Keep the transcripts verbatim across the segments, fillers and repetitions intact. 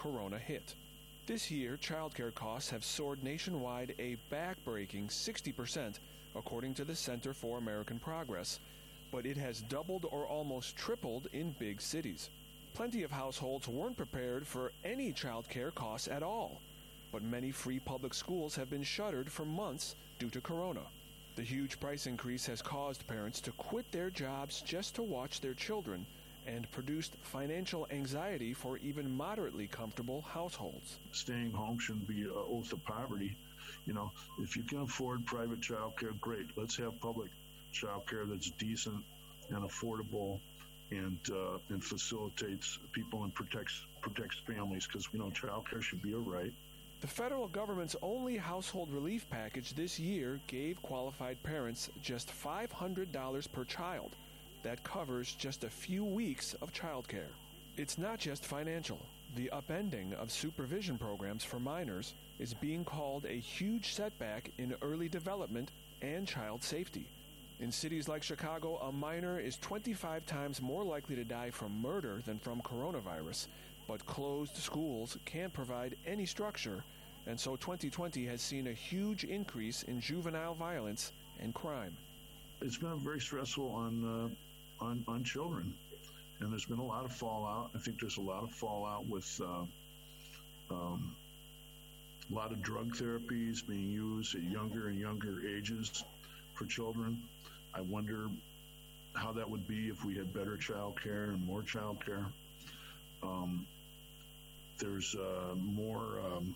Corona hit. This year, childcare costs have soared nationwide a back-breaking sixty percent, according to the Center for American Progress. But it has doubled or almost tripled in big cities. Plenty of households weren't prepared for any childcare costs at all. But many free public schools have been shuttered for months due to Corona. The huge price increase has caused parents to quit their jobs just to watch their children, and produced financial anxiety for even moderately comfortable households. Staying home shouldn't be an oath of poverty. You know, if you can afford private child care, great. Let's have public child care that's decent and affordable and uh, and facilitates people and protects protects families, because, you know, child care should be a right. The federal government's only household relief package this year gave qualified parents just five hundred dollars per child. That covers just a few weeks of childcare. It's not just financial. The upending of supervision programs for minors is being called a huge setback in early development and child safety. In cities like Chicago, a minor is twenty-five times more likely to die from murder than from coronavirus, but closed schools can't provide any structure, and so twenty twenty has seen a huge increase in juvenile violence and crime. It's been very stressful on uh, on on children, and there's been a lot of fallout. I think there's a lot of fallout with uh, um, a lot of drug therapies being used at younger and younger ages for children. I wonder how that would be if we had better child care and more child care. Um, there's uh, more um,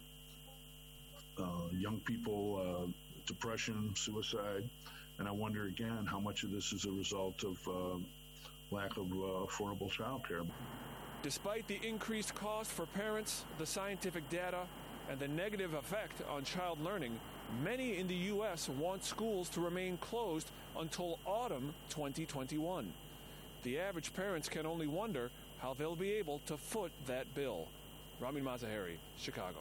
uh, young people, uh, depression, suicide. And I wonder, again, how much of this is a result of uh, lack of uh, affordable child care. Despite the increased cost for parents, the scientific data, and the negative effect on child learning, many in the U S want schools to remain closed until autumn twenty twenty-one. The average parents can only wonder how they'll be able to foot that bill. Ramin Mazaheri, Chicago.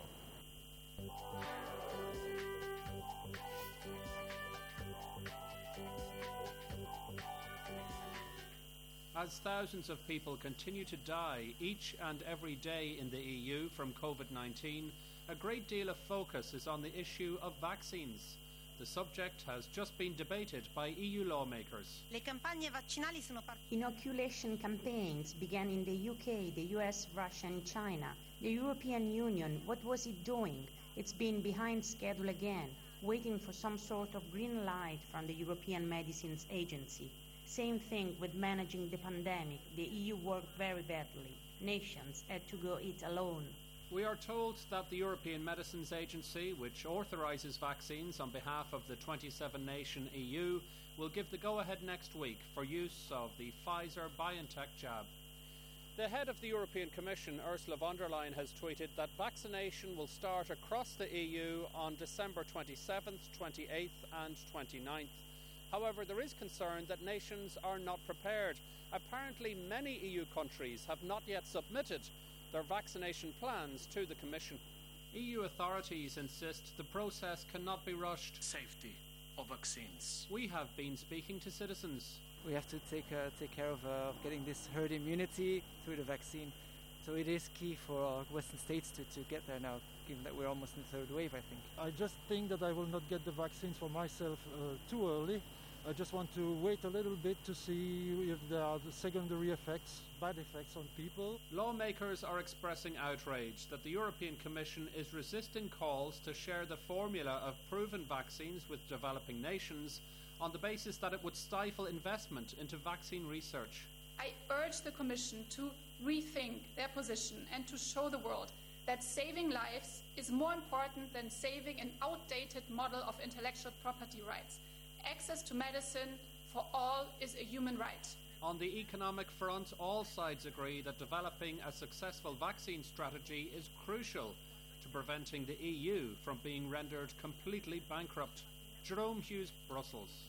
As thousands of people continue to die each and every day in the E U from COVID nineteen, a great deal of focus is on the issue of vaccines. The subject has just been debated by E U lawmakers. Le campagne vaccinali sono part- Inoculation campaigns began in the U K, the U S, Russia and China. The European Union, what was it doing? It's been behind schedule again, waiting for some sort of green light from the European Medicines Agency. Same thing with managing the pandemic. The E U worked very badly. Nations had to go it alone. We are told that the European Medicines Agency, which authorises vaccines on behalf of the twenty-seven nation E U, will give the go-ahead next week for use of the Pfizer-BioNTech jab. The head of the European Commission, Ursula von der Leyen, has tweeted that vaccination will start across the E U on December twenty-seventh, twenty-eighth and twenty-ninth. However, there is concern that nations are not prepared. Apparently, many E U countries have not yet submitted their vaccination plans to the Commission. E U authorities insist the process cannot be rushed. Safety of vaccines. We have been speaking to citizens. We have to take uh, take care of uh, getting this herd immunity through the vaccine. So it is key for our Western states to, to get there now, given that we're almost in the third wave, I think. I just think that I will not get the vaccines for myself uh, too early. I just want to wait a little bit to see if there are the secondary effects, bad effects on people. Lawmakers are expressing outrage that the European Commission is resisting calls to share the formula of proven vaccines with developing nations on the basis that it would stifle investment into vaccine research. I urge the Commission to rethink their position and to show the world that saving lives is more important than saving an outdated model of intellectual property rights. Access to medicine for all is a human right. On the economic front, all sides agree that developing a successful vaccine strategy is crucial to preventing the E U from being rendered completely bankrupt. Jerome Hughes, Brussels.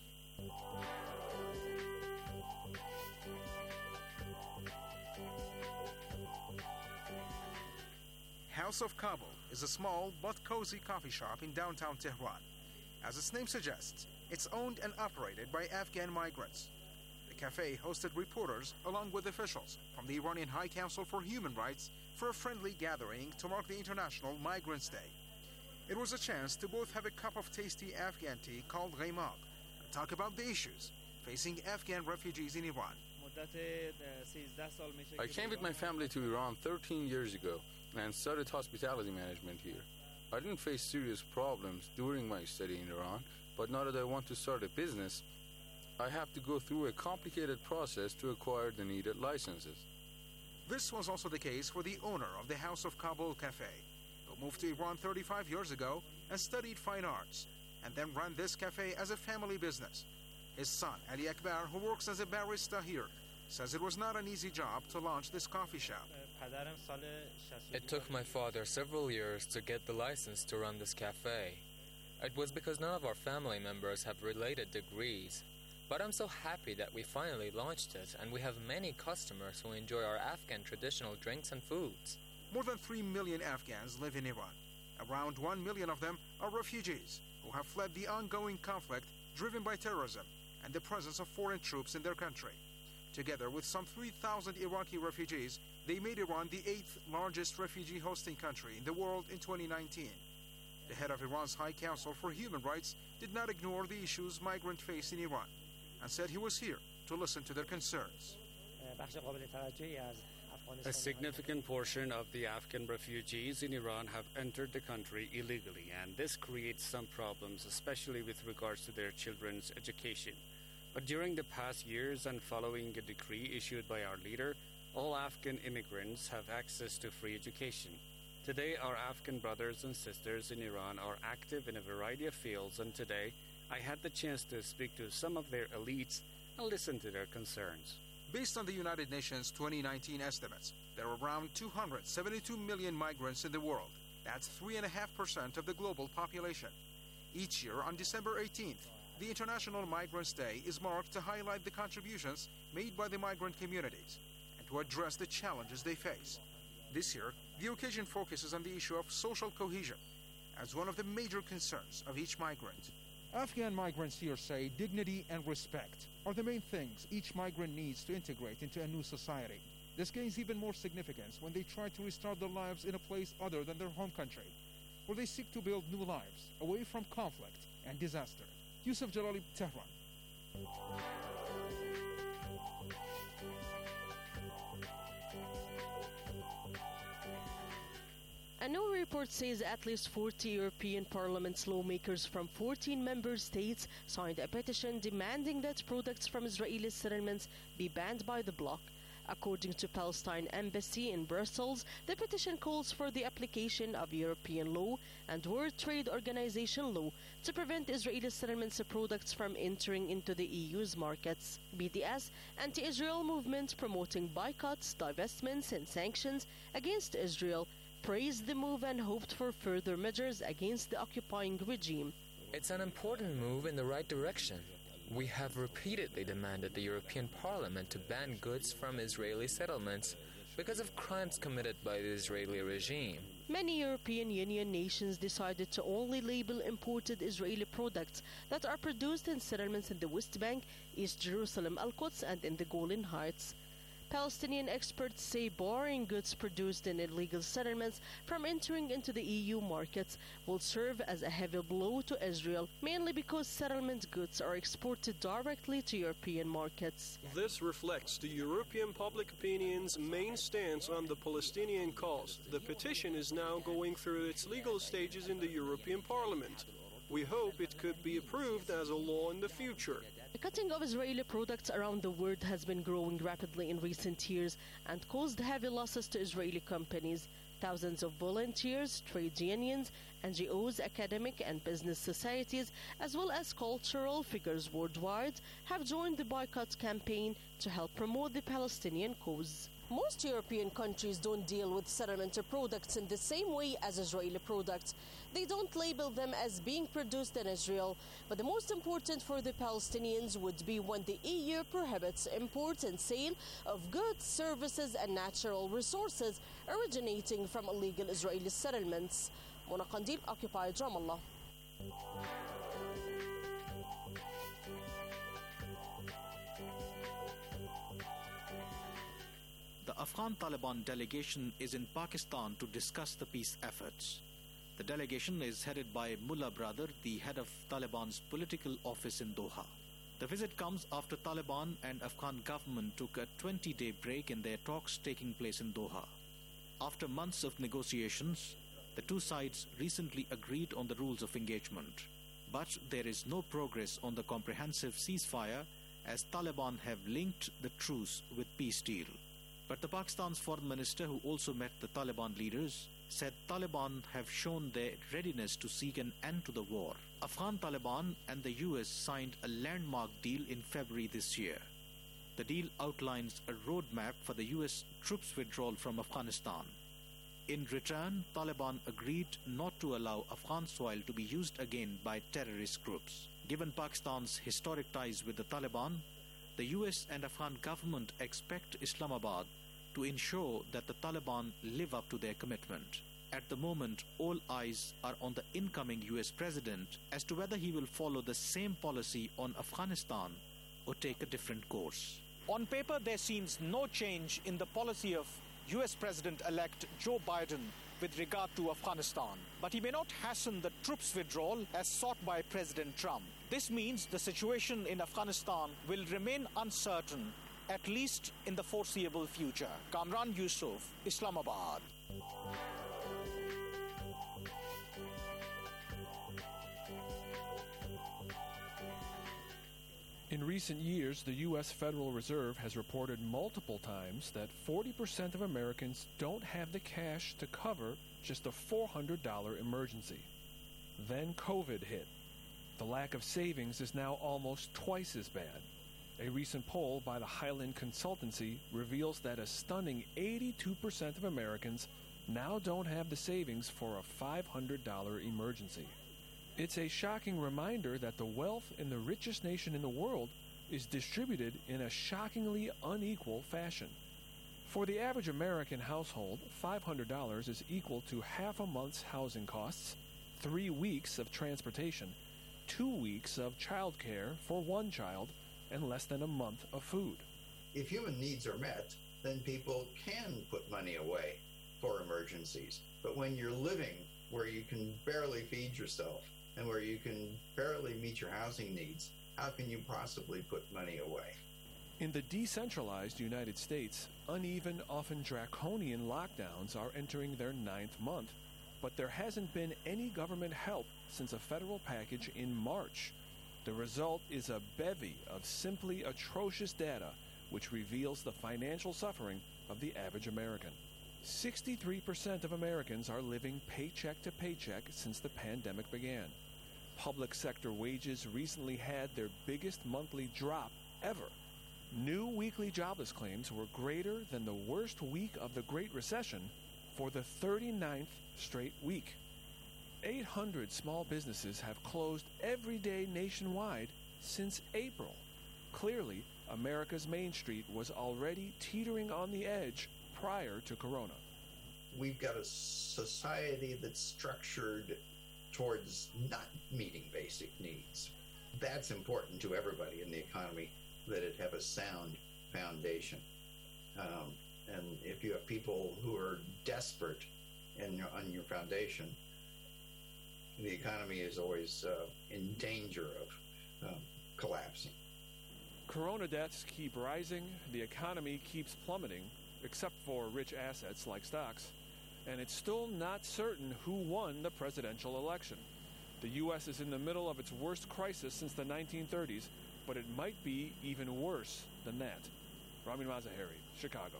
House of Kabul is a small but cozy coffee shop in downtown Tehran. As its name suggests, it's owned and operated by Afghan migrants. The cafe hosted reporters along with officials from the Iranian High Council for Human Rights for a friendly gathering to mark the International Migrants Day. It was a chance to both have a cup of tasty Afghan tea called Ghaimag and talk about the issues facing Afghan refugees in Iran. I came with my family to Iran thirteen years ago and studied hospitality management here. I didn't face serious problems during my study in Iran, but now that I want to start a business, I have to go through a complicated process to acquire the needed licenses. This was also the case for the owner of the House of Kabul Cafe, who moved to Iran thirty-five years ago and studied fine arts, and then ran this cafe as a family business. His son, Ali Akbar, who works as a barista here, says it was not an easy job to launch this coffee shop. It took my father several years to get the license to run this cafe. It was because none of our family members have related degrees. But I'm so happy that we finally launched it, and we have many customers who enjoy our Afghan traditional drinks and foods. More than three million Afghans live in Iran. Around one million of them are refugees who have fled the ongoing conflict driven by terrorism and the presence of foreign troops in their country. Together with some three thousand Iraqi refugees, they made Iran the eighth largest refugee hosting country in the world in twenty nineteen. The head of Iran's High Council for Human Rights did not ignore the issues migrants face in Iran and said he was here to listen to their concerns. A significant portion of the Afghan refugees in Iran have entered the country illegally, and this creates some problems, especially with regards to their children's education. But during the past years and following a decree issued by our leader, all Afghan immigrants have access to free education. Today, our Afghan brothers and sisters in Iran are active in a variety of fields, and today I had the chance to speak to some of their elites and listen to their concerns. Based on the United Nations twenty nineteen estimates, there are around two hundred seventy-two million migrants in the world. That's three point five percent of the global population. Each year on December eighteenth, the International Migrants Day is marked to highlight the contributions made by the migrant communities and to address the challenges they face. This year, the occasion focuses on the issue of social cohesion as one of the major concerns of each migrant. Afghan migrants here say dignity and respect are the main things each migrant needs to integrate into a new society. This gains even more significance when they try to restart their lives in a place other than their home country, where they seek to build new lives away from conflict and disaster. Yusuf Jalali, Tehran. A new report says at least forty European Parliament's lawmakers from fourteen member states signed a petition demanding that products from Israeli settlements be banned by the bloc. According to Palestine Embassy in Brussels, the petition calls for the application of European law and World Trade Organization law to prevent Israeli settlements products from entering into the E U's markets. B D S, anti-Israel movement promoting boycotts, divestments and sanctions against Israel, praised the move and hoped for further measures against the occupying regime. It's an important move in the right direction. We have repeatedly demanded the European Parliament to ban goods from Israeli settlements because of crimes committed by the Israeli regime. Many European Union nations decided to only label imported Israeli products that are produced in settlements in the West Bank, East Jerusalem, Al-Quds and in the Golan Heights. Palestinian experts say barring goods produced in illegal settlements from entering into the E U markets will serve as a heavy blow to Israel, mainly because settlement goods are exported directly to European markets. This reflects the European public opinion's main stance on the Palestinian cause. The petition is now going through its legal stages in the European Parliament. We hope it could be approved as a law in the future. The cutting of Israeli products around the world has been growing rapidly in recent years and caused heavy losses to Israeli companies. Thousands of volunteers, trade unions, N G Os, academic and business societies, as well as cultural figures worldwide, have joined the boycott campaign to help promote the Palestinian cause. Most European countries don't deal with settlement products in the same way as Israeli products. They don't label them as being produced in Israel. But the most important for the Palestinians would be when the E U prohibits import and sale of goods, services and natural resources originating from illegal Israeli settlements. Mona Qandil, occupied Ramallah. The Afghan Taliban delegation is in Pakistan to discuss the peace efforts. The delegation is headed by Mullah Brother, the head of Taliban's political office in Doha. The visit comes after Taliban and Afghan government took a twenty-day break in their talks taking place in Doha. After months of negotiations, the two sides recently agreed on the rules of engagement. But there is no progress on the comprehensive ceasefire as Taliban have linked the truce with peace deal. But the Pakistan's foreign minister, who also met the Taliban leaders, said Taliban have shown their readiness to seek an end to the war. Afghan Taliban and the U S signed a landmark deal in February this year. The deal outlines a roadmap for the U S troops withdrawal from Afghanistan. In return, Taliban agreed not to allow Afghan soil to be used again by terrorist groups. Given Pakistan's historic ties with the Taliban, the U S and Afghan government expect Islamabad to ensure that the Taliban live up to their commitment. At the moment, all eyes are on the incoming U S president as to whether he will follow the same policy on Afghanistan or take a different course. On paper, there seems no change in the policy of U S President-elect Joe Biden with regard to Afghanistan, but he may not hasten the troops withdrawal as sought by President Trump. This means the situation in Afghanistan will remain uncertain, at least in the foreseeable future. Kamran Yusuf, Islamabad. In recent years, the U S Federal Reserve has reported multiple times that forty percent of Americans don't have the cash to cover just a four hundred dollars emergency. Then COVID hit. The lack of savings is now almost twice as bad. A recent poll by the Highland Consultancy reveals that a stunning eighty-two percent of Americans now don't have the savings for a five hundred dollars emergency. It's a shocking reminder that the wealth in the richest nation in the world is distributed in a shockingly unequal fashion. For the average American household, five hundred dollars is equal to half a month's housing costs, three weeks of transportation, two weeks of child care for one child, and less than a month of food. If human needs are met, then people can put money away for emergencies. But when you're living where you can barely feed yourself and where you can barely meet your housing needs, how can you possibly put money away? In the decentralized United States, uneven, often draconian lockdowns are entering their ninth month, but there hasn't been any government help since a federal package in March. The result is a bevy of simply atrocious data which reveals the financial suffering of the average American. sixty-three percent of Americans are living paycheck to paycheck since the pandemic began. Public sector wages recently had their biggest monthly drop ever. New weekly jobless claims were greater than the worst week of the Great Recession for the thirty-ninth straight week. eight hundred small businesses have closed every day nationwide since April. Clearly, America's Main Street was already teetering on the edge prior to Corona. We've got a society that's structured towards not meeting basic needs. That's important to everybody in the economy, that it have a sound foundation. Um, and if you have people who are desperate in your, on your foundation, the economy is always uh, in danger of um, collapsing. Corona deaths keep rising, the economy keeps plummeting, except for rich assets like stocks, and it's still not certain who won the presidential election. The U S is in the middle of its worst crisis since the nineteen thirties, but it might be even worse than that. Ramin Mazaheri, Chicago.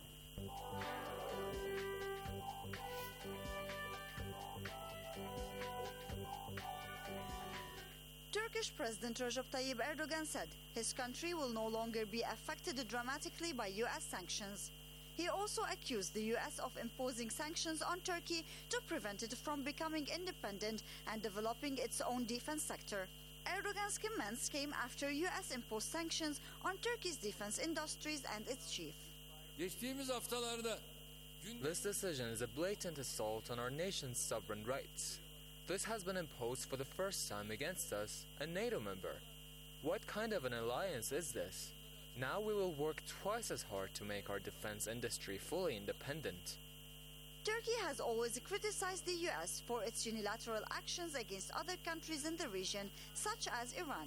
Turkish President Recep Tayyip Erdogan said his country will no longer be affected dramatically by U S sanctions. He also accused the U S of imposing sanctions on Turkey to prevent it from becoming independent and developing its own defense sector. Erdogan's comments came after U S imposed sanctions on Turkey's defense industries and its chief. This decision is a blatant assault on our nation's sovereign rights. This has been imposed for the first time against us, a NATO member. What kind of an alliance is this? Now we will work twice as hard to make our defense industry fully independent. Turkey has always criticized the U S for its unilateral actions against other countries in the region, such as Iran.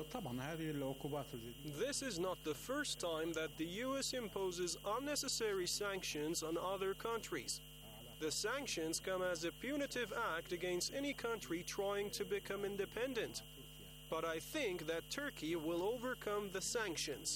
This is not the first time that the U S imposes unnecessary sanctions on other countries. The sanctions come as a punitive act against any country trying to become independent. But I think that Turkey will overcome the sanctions.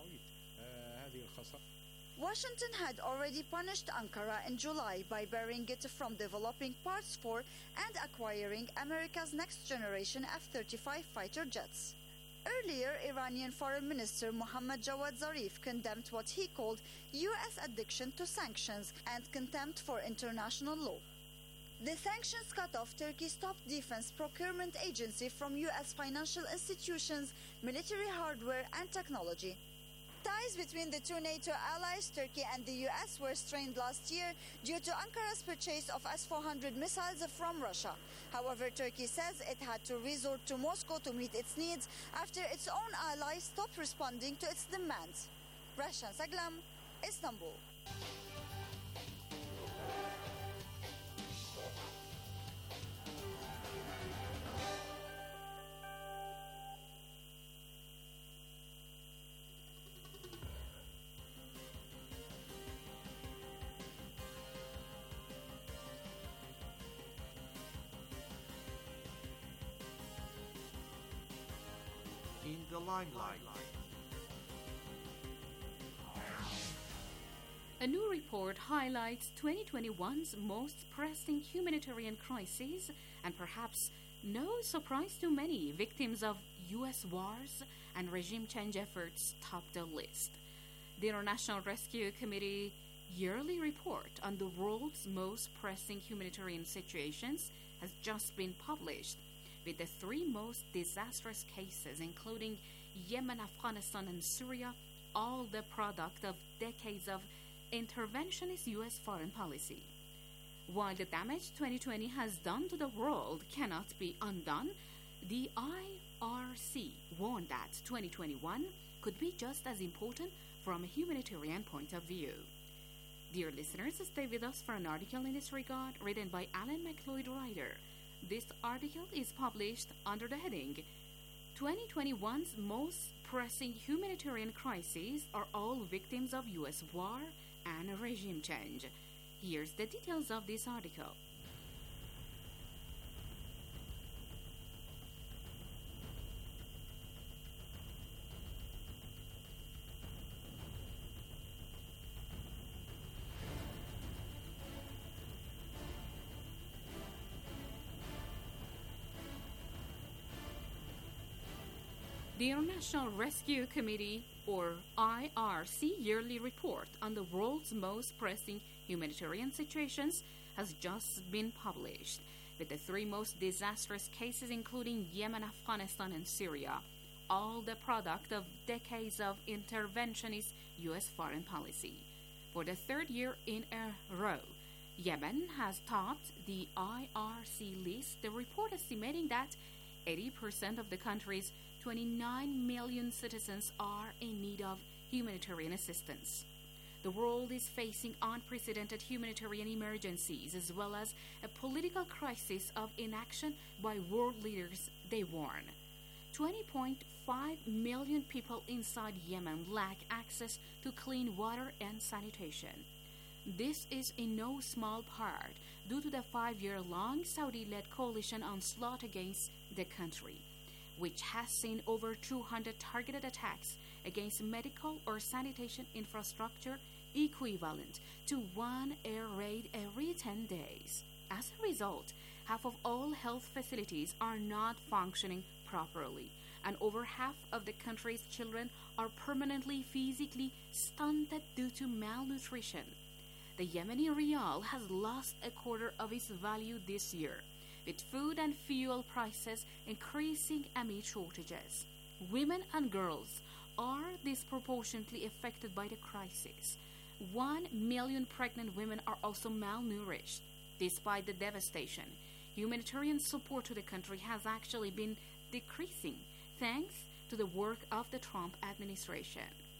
Washington had already punished Ankara in July by barring it from developing parts for and acquiring America's next-generation F thirty-five fighter jets. Earlier, Iranian Foreign Minister Mohammad Jawad Zarif condemned what he called U S addiction to sanctions and contempt for international law. The sanctions cut off Turkey's top defense procurement agency from U S financial institutions, military hardware and technology. Ties between the two NATO allies, Turkey and the U S, were strained last year due to Ankara's purchase of S four hundred missiles from Russia. However, Turkey says it had to resort to Moscow to meet its needs after its own allies stopped responding to its demands. Rashan Saglam, Istanbul. In the limelight. A new report highlights twenty twenty-one's most pressing humanitarian crises, and perhaps no surprise to many, victims of U S wars and regime change efforts top the list. The International Rescue Committee yearly report on the world's most pressing humanitarian situations has just been published, with the three most disastrous cases, including Yemen, Afghanistan, and Syria, all the product of decades of interventionist U S foreign policy. While the damage twenty twenty has done to the world cannot be undone, the I R C warned that twenty twenty-one could be just as important from a humanitarian point of view. Dear listeners, stay with us for an article in this regard written by Alan McLeod-Ryder. This article is published under the heading twenty twenty-one's most pressing humanitarian crises are all victims of U S war and regime change. Here's the details of this article. The International Rescue Committee, or I R C, yearly report on the world's most pressing humanitarian situations has just been published, with the three most disastrous cases including Yemen, Afghanistan, and Syria, all the product of decades of interventionist U S foreign policy. For the third year in a row, Yemen has topped the I R C list, the report estimating that eighty percent of the country's twenty-nine million citizens are in need of humanitarian assistance. The world is facing unprecedented humanitarian emergencies as well as a political crisis of inaction by world leaders, they warn. twenty point five million people inside Yemen lack access to clean water and sanitation. This is in no small part due to the five-year-long Saudi-led coalition onslaught against the country, which has seen over two hundred targeted attacks against medical or sanitation infrastructure equivalent to one air raid every ten days. As a result, half of all health facilities are not functioning properly, and over half of the country's children are permanently physically stunted due to malnutrition. The Yemeni rial has lost a quarter of its value this year, with food and fuel prices increasing amid shortages. Women and girls are disproportionately affected by the crisis. One million pregnant women are also malnourished. Despite the devastation, humanitarian support to the country has actually been decreasing thanks to the work of the Trump administration.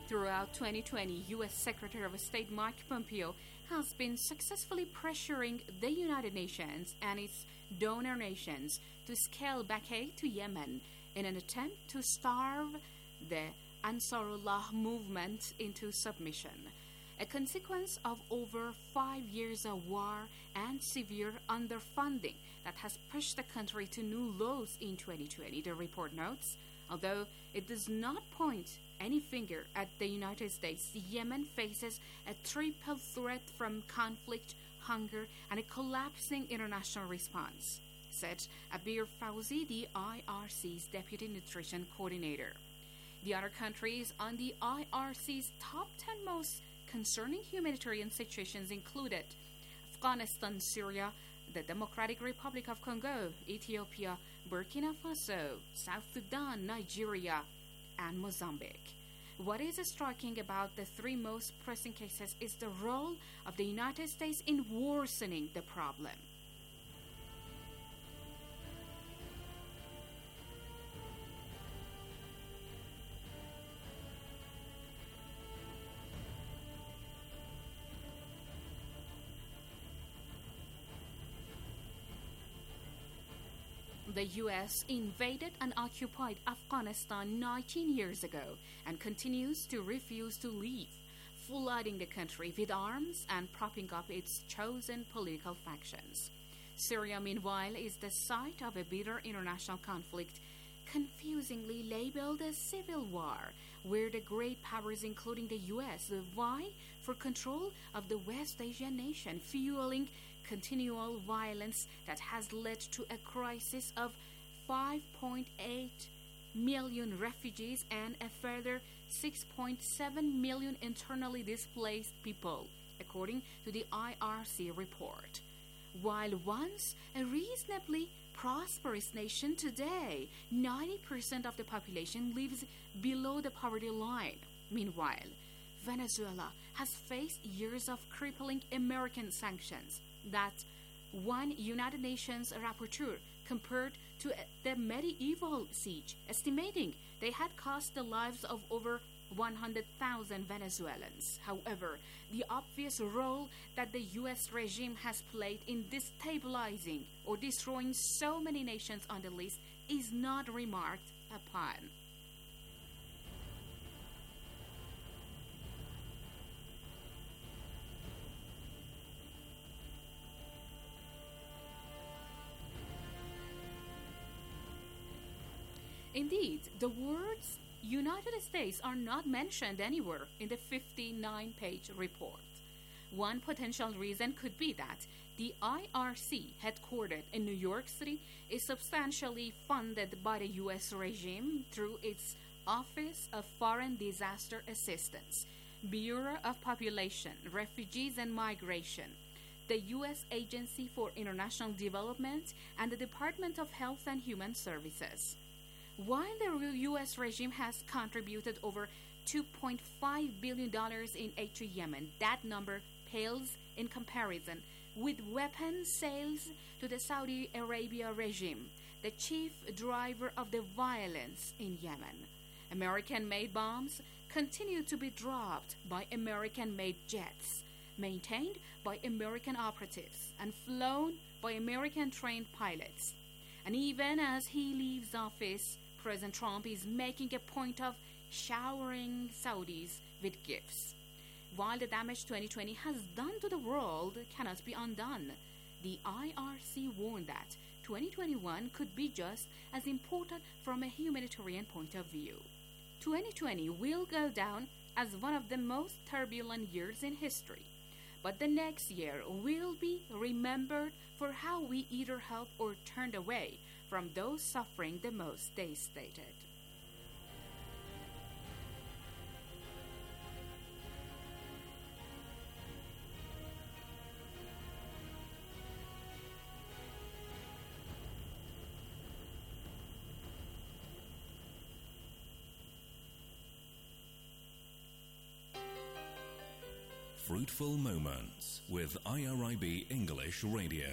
Throughout twenty twenty, U S Secretary of State Mike Pompeo has been successfully pressuring the United Nations and its donor nations to scale back aid to Yemen in an attempt to starve the Ansarullah movement into submission, a consequence of over five years of war and severe underfunding that has pushed the country to new lows in twenty twenty, the report notes. Although it does not point any finger at the United States, Yemen faces a triple threat from conflict, hunger, and a collapsing international response, said Abir Fauzi, the I R C's Deputy Nutrition Coordinator. The other countries on the I R C's top ten most concerning humanitarian situations included Afghanistan, Syria, the Democratic Republic of Congo, Ethiopia, Burkina Faso, South Sudan, Nigeria, and Mozambique. What is striking about the three most pressing cases is the role of the United States in worsening the problem. The U S invaded and occupied Afghanistan nineteen years ago and continues to refuse to leave, flooding the country with arms and propping up its chosen political factions. Syria, meanwhile, is the site of a bitter international conflict, confusingly labeled a civil war, where the great powers, including the U S, vie for control of the West Asian nation, fueling continual violence that has led to a crisis of five point eight million refugees and a further six point seven million internally displaced people, according to the I R C report. While once a reasonably prosperous nation, today ninety percent of the population lives below the poverty line. Meanwhile, Venezuela has faced years of crippling American sanctions that one United Nations rapporteur compared to the medieval siege, estimating they had cost the lives of over one hundred thousand Venezuelans. However, the obvious role that the U S regime has played in destabilizing or destroying so many nations on the list is not remarked upon. Indeed, the words United States are not mentioned anywhere in the fifty-nine page report. One potential reason could be that the I R C, headquartered in New York City, is substantially funded by the U S regime through its Office of Foreign Disaster Assistance, Bureau of Population, Refugees and Migration, the U S Agency for International Development, and the Department of Health and Human Services. While the U S regime has contributed over two point five billion dollars in aid to Yemen, that number pales in comparison with weapons sales to the Saudi Arabia regime, the chief driver of the violence in Yemen. American-made bombs continue to be dropped by American-made jets, maintained by American operatives, and flown by American-trained pilots. And even as he leaves office, President Trump is making a point of showering Saudis with gifts. While the damage twenty twenty has done to the world cannot be undone, the I R C warned that twenty twenty-one could be just as important from a humanitarian point of view. twenty twenty will go down as one of the most turbulent years in history, but the next year will be remembered for how we either helped or turned away from those suffering the most, they stated. Fruitful Moments with I R I B English Radio.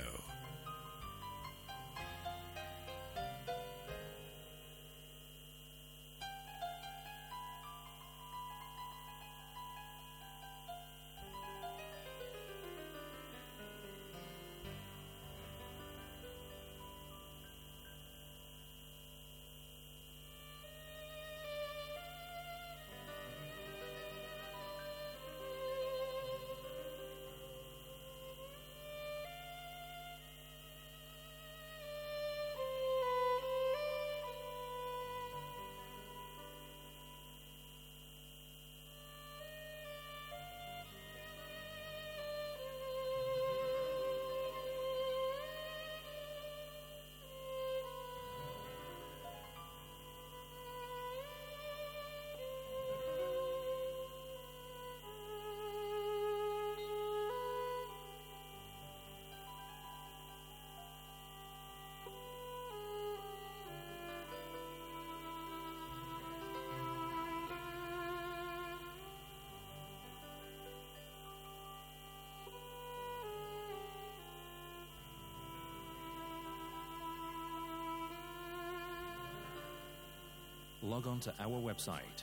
log on to our website,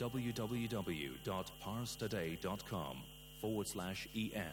www.parstoday.com forward slash en.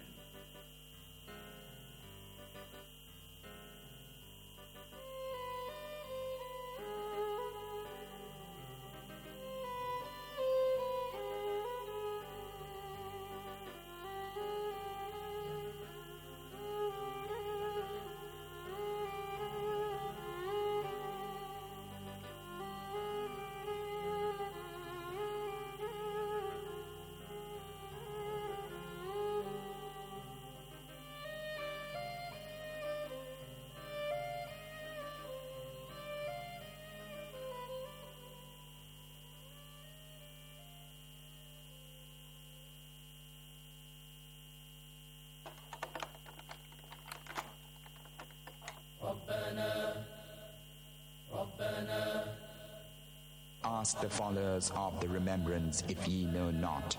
Ask the followers of the remembrance if ye know not.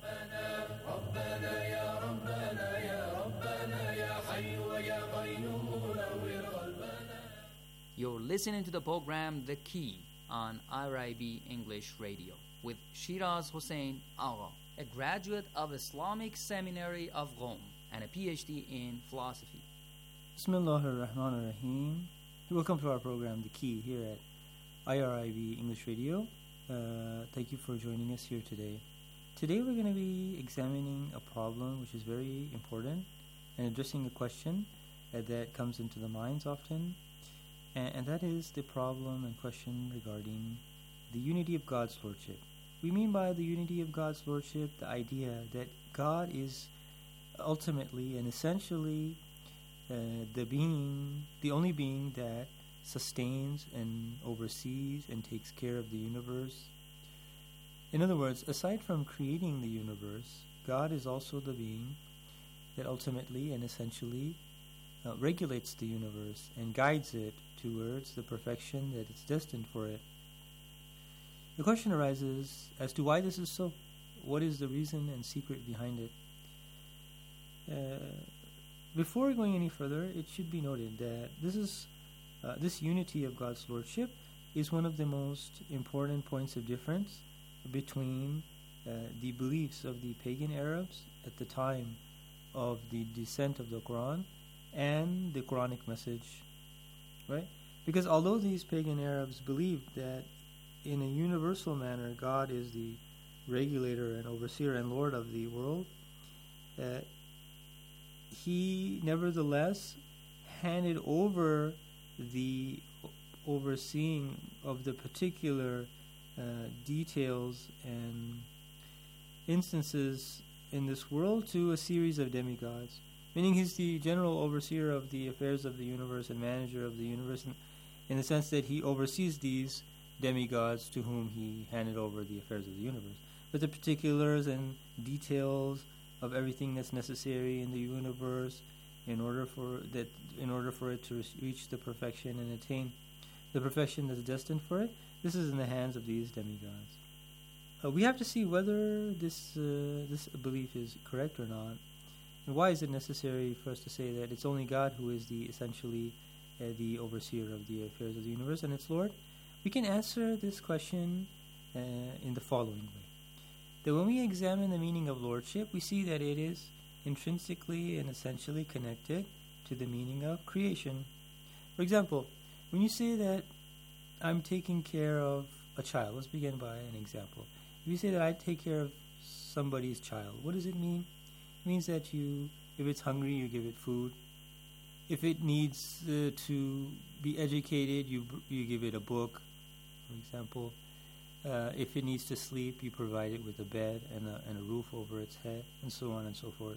You're listening to the program The Key on I R I B English Radio with Shiraz Hussain Agha, a graduate of Islamic Seminary of Rome and a P H D in philosophy. Bismillah ar-Rahman ar-Rahim. Welcome to our program The Key here at I R I B English Radio. Uh, thank you for joining us here today. Today we're going to be examining a problem which is very important and addressing a question uh, that comes into the minds often, and, and that is the problem and question regarding the unity of God's Lordship. We mean by the unity of God's Lordship the idea that God is ultimately and essentially uh, the being, the only being that sustains and oversees and takes care of the universe. In other words, aside from creating the universe, God is also the being that ultimately and essentially uh, regulates the universe and guides it towards the perfection that is destined for it. The question arises as to why this is so. What is the reason and secret behind it? Uh, before going any further, it should be noted that this is Uh, this unity of God's Lordship is one of the most important points of difference between uh, the beliefs of the pagan Arabs at the time of the descent of the Quran and the Quranic message, right? Because although these pagan Arabs believed that in a universal manner God is the regulator and overseer and Lord of the world, uh, he nevertheless handed over the overseeing of the particular uh, details and instances in this world to a series of demigods, meaning he's the general overseer of the affairs of the universe and manager of the universe in, in the sense that he oversees these demigods to whom he handed over the affairs of the universe. But the particulars and details of everything that's necessary in the universe in order for that in order for it to reach the perfection and attain the perfection that's destined for it, this is in the hands of these demigods. Uh, we have to see whether this uh, this belief is correct or not, and why is it necessary for us to say that it's only God who is the essentially uh, the overseer of the affairs of the universe and its Lord? We can answer this question uh, in the following way: that when we examine the meaning of lordship, we see that it is intrinsically and essentially connected to the meaning of creation. For example, when you say that I'm taking care of a child, let's begin by an example. If you say that I take care of somebody's child, what does it mean? It means that you, if it's hungry, you give it food. If it needs uh, to be educated, you you give it a book, for example. Uh, if it needs to sleep, you provide it with a bed and a, and a roof over its head, and so on and so forth.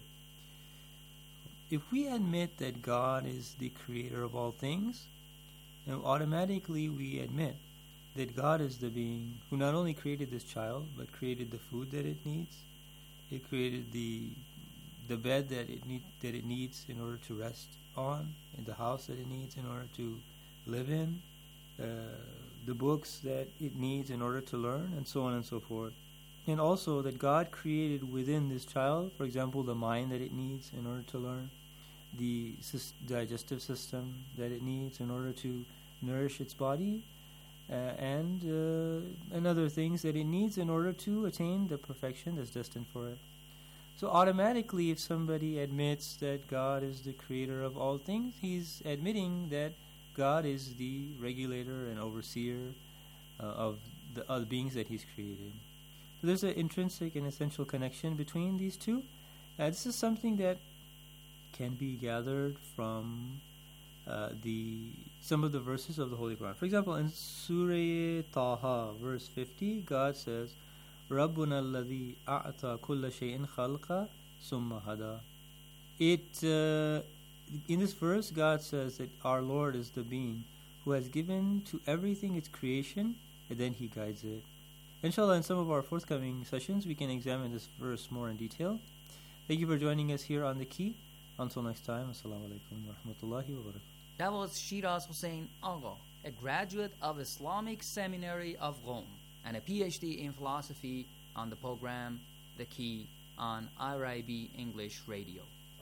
If we admit that God is the creator of all things, then automatically we admit that God is the being who not only created this child, but created the food that it needs. It created the the bed that it need that it needs in order to rest on, in the house that it needs in order to live in, uh, the books that it needs in order to learn, and so on and so forth. And also that God created within this child, for example, the mind that it needs in order to learn, the sy- digestive system that it needs in order to nourish its body, uh, and uh, and other things that it needs in order to attain the perfection that's destined for it. So automatically, if somebody admits that God is the creator of all things, he's admitting that God is the regulator and overseer uh, of the other beings that he's created. So there's an intrinsic and essential connection between these two. Uh, this is something that can be gathered from uh, the some of the verses of the Holy Quran. For example, in Surah Taha, verse fifty, God says, رَبُّنَا الَّذِي أَعْطَى كُلَّ شَيْءٍ خَلْقًا ثُمَّ هَدَى. It, uh, in this verse, God says that our Lord is the being who has given to everything its creation, and then He guides it. Inshallah, in some of our forthcoming sessions, we can examine this verse more in detail. Thank you for joining us here on The Key. Until next time, Assalamu alaikum wa rahmatullahi wa barakatuh. That was Shiraz Hussein Agha, a graduate of Islamic Seminary of Rome and a P H D in philosophy, on the program The Key on I R I B English Radio.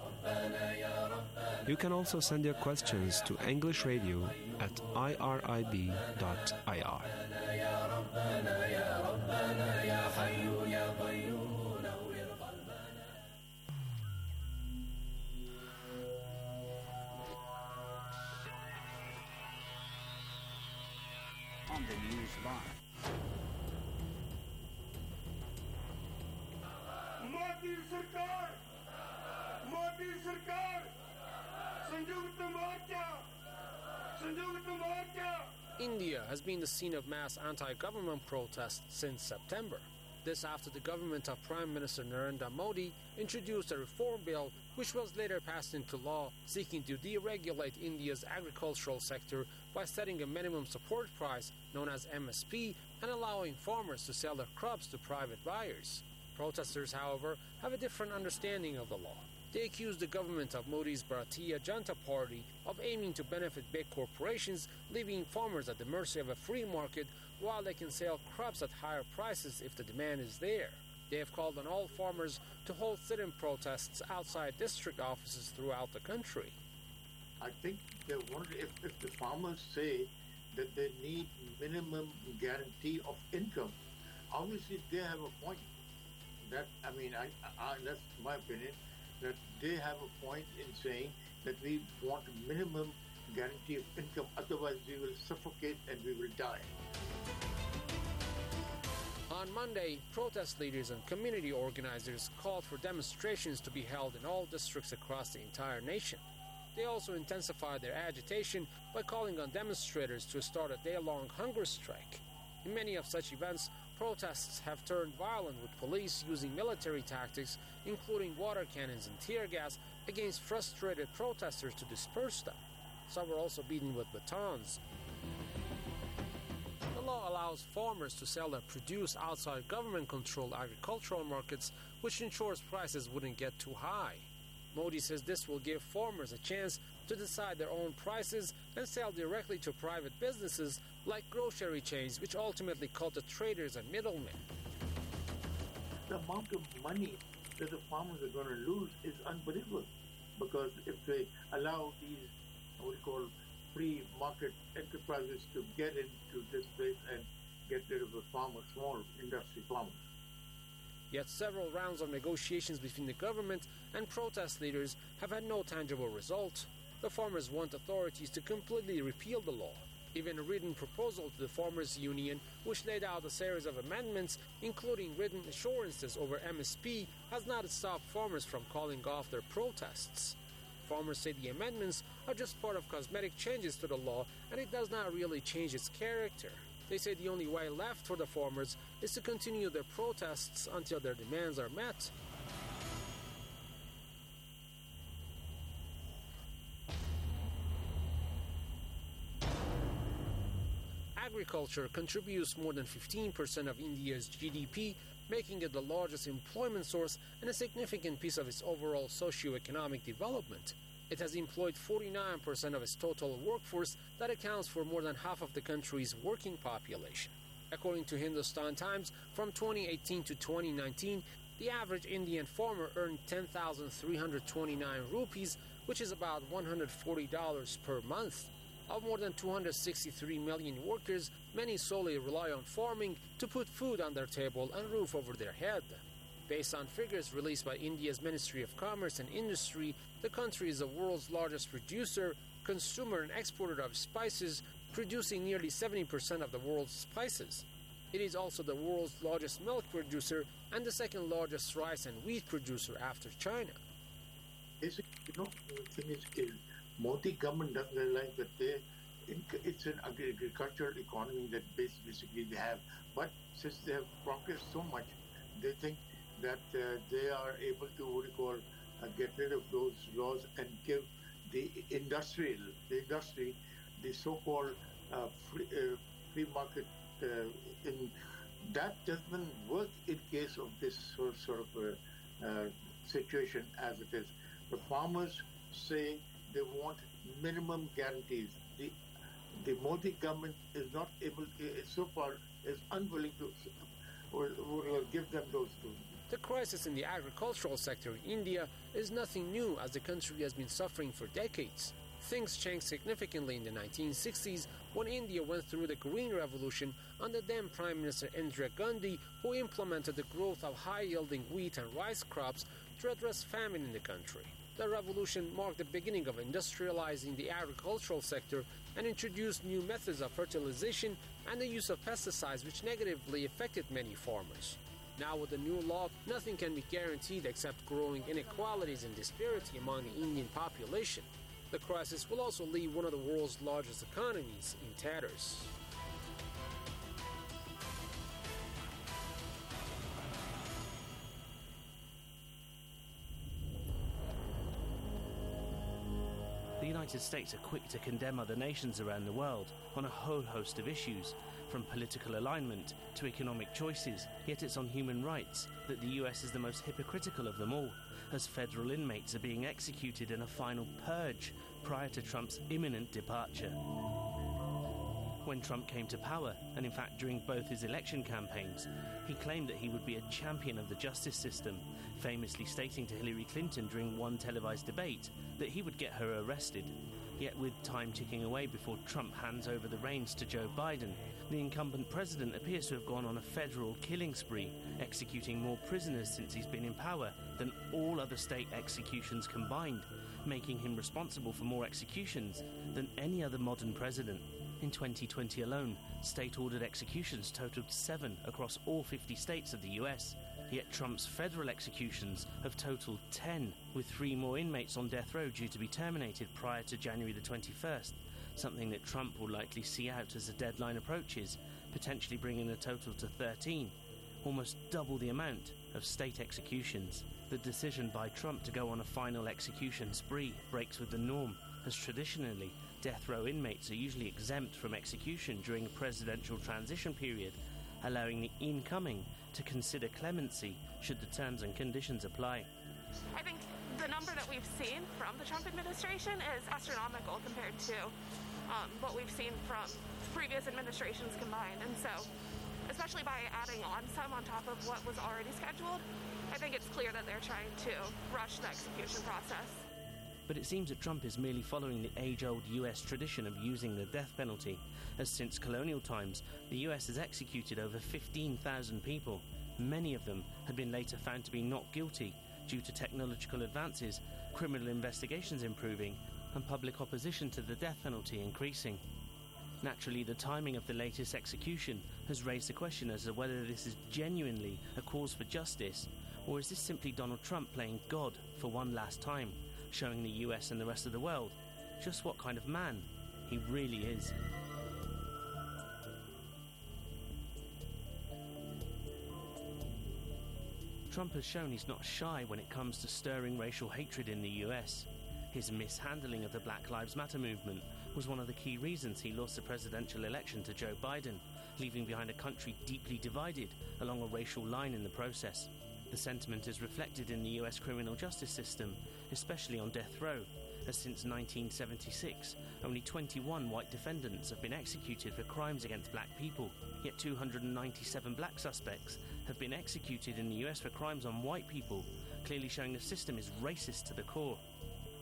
You can also send your questions to English Radio at I R I B dot I R. On the news line. Modi Sarkar! Modi Sarkar! Sanjukta Morcha! Sanjukta Morcha! India has been the scene of mass anti-government protests since September. This after the government of Prime Minister Narendra Modi introduced a reform bill which was later passed into law, seeking to deregulate India's agricultural sector by setting a minimum support price known as M S P and allowing farmers to sell their crops to private buyers. Protesters, however, have a different understanding of the law. They accuse the government of Modi's Bharatiya Janata Party of aiming to benefit big corporations, leaving farmers at the mercy of a free market while they can sell crops at higher prices if the demand is there. They have called on all farmers to hold sit-in protests outside district offices throughout the country. I think they want, if, if the farmers say that they need minimum guarantee of income, obviously they have a point. That I mean, I, I, that's my opinion, that they have a point in saying that we want a minimum guarantee of income, otherwise we will suffocate and we will die. On Monday, protest leaders and community organizers called for demonstrations to be held in all districts across the entire nation. They also intensified their agitation by calling on demonstrators to start a day-long hunger strike. In many of such events, protests have turned violent, with police using military tactics, including water cannons and tear gas, against frustrated protesters to disperse them. Some were also beaten with batons. The law allows farmers to sell their produce outside government-controlled agricultural markets, which ensures prices wouldn't get too high. Modi says this will give farmers a chance to decide their own prices and sell directly to private businesses like grocery chains, which ultimately cut the traders and middlemen. The amount of money that the farmers are going to lose is unbelievable, because if they allow these, what we call free market enterprises to get into this place and get rid of the farmers, small industry farmers. Yet several rounds of negotiations between the government and protest leaders have had no tangible result. The farmers want authorities to completely repeal the law. Even a written proposal to the Farmers Union, which laid out a series of amendments, including written assurances over M S P, has not stopped farmers from calling off their protests. Farmers say the amendments are just part of cosmetic changes to the law, and it does not really change its character. They say the only way left for the farmers is to continue their protests until their demands are met. Agriculture contributes more than fifteen percent of India's G D P, making it the largest employment source and a significant piece of its overall socio-economic development. It has employed forty-nine percent of its total workforce, that accounts for more than half of the country's working population. According to Hindustan Times, from twenty eighteen to twenty nineteen, the average Indian farmer earned ten thousand three hundred twenty-nine rupees, which is about one hundred forty dollars per month. Of more than two hundred sixty-three million workers, many solely rely on farming to put food on their table and roof over their head. Based on figures released by India's Ministry of Commerce and Industry, the country is the world's largest producer, consumer and exporter of spices, producing nearly seventy percent of the world's spices. It is also the world's largest milk producer and the second largest rice and wheat producer after China. It's, you know, the thing is, is Modi government doesn't realize that they, it's an agricultural economy that basically they have. But since they have progressed so much, they think that uh, they are able to, what do you call, uh, get rid of those laws and give the industrial, the industry, the so-called uh, free, uh, free market. Uh, in that doesn't work in case of this sort, sort of uh, uh, situation as it is. The farmers say they want minimum guarantees. The the Modi government is not able, to, so far, is unwilling to or, or give them those tools. The crisis in the agricultural sector in India is nothing new, as the country has been suffering for decades. Things changed significantly in the nineteen sixties when India went through the Green Revolution under then Prime Minister Indira Gandhi, who implemented the growth of high-yielding wheat and rice crops to address famine in the country. The revolution marked the beginning of industrializing the agricultural sector and introduced new methods of fertilization and the use of pesticides, which negatively affected many farmers. Now with the new law, nothing can be guaranteed except growing inequalities and disparity among the Indian population. The crisis will also leave one of the world's largest economies in tatters. The United States are quick to condemn other nations around the world on a whole host of issues, from political alignment to economic choices, yet it's on human rights that the U S is the most hypocritical of them all, as federal inmates are being executed in a final purge prior to Trump's imminent departure. When Trump came to power, and in fact during both his election campaigns, he claimed that he would be a champion of the justice system, famously stating to Hillary Clinton during one televised debate that he would get her arrested. Yet with time ticking away before Trump hands over the reins to Joe Biden, the incumbent president appears to have gone on a federal killing spree, executing more prisoners since he's been in power than all other state executions combined, making him responsible for more executions than any other modern president. In twenty twenty alone, state-ordered executions totaled seven across all fifty states of the U S, yet Trump's federal executions have totaled ten, with three more inmates on death row due to be terminated prior to January the twenty-first, something that Trump will likely see out as the deadline approaches, potentially bringing the total to thirteen, almost double the amount of state executions. The decision by Trump to go on a final execution spree breaks with the norm, as traditionally, death row inmates are usually exempt from execution during a presidential transition period, allowing the incoming to consider clemency should the terms and conditions apply. I think the number that we've seen from the Trump administration is astronomical compared to um, what we've seen from previous administrations combined. And so, especially by adding on some on top of what was already scheduled, I think it's clear that they're trying to rush the execution process. But it seems that Trump is merely following the age-old U S tradition of using the death penalty, as since colonial times, the U S has executed over fifteen thousand people. Many of them had been later found to be not guilty due to technological advances, criminal investigations improving, and public opposition to the death penalty increasing. Naturally, the timing of the latest execution has raised the question as to whether this is genuinely a cause for justice, or is this simply Donald Trump playing God for one last time, showing the U S and the rest of the world just what kind of man he really is. Trump has shown he's not shy when it comes to stirring racial hatred in the U S. His mishandling of the Black Lives Matter movement was one of the key reasons he lost the presidential election to Joe Biden, leaving behind a country deeply divided along a racial line in the process. The sentiment is reflected in the U S criminal justice system, especially on death row, as since nineteen seventy-six, only twenty-one white defendants have been executed for crimes against black people, yet two hundred ninety-seven black suspects have been executed in the U S for crimes on white people, clearly showing the system is racist to the core.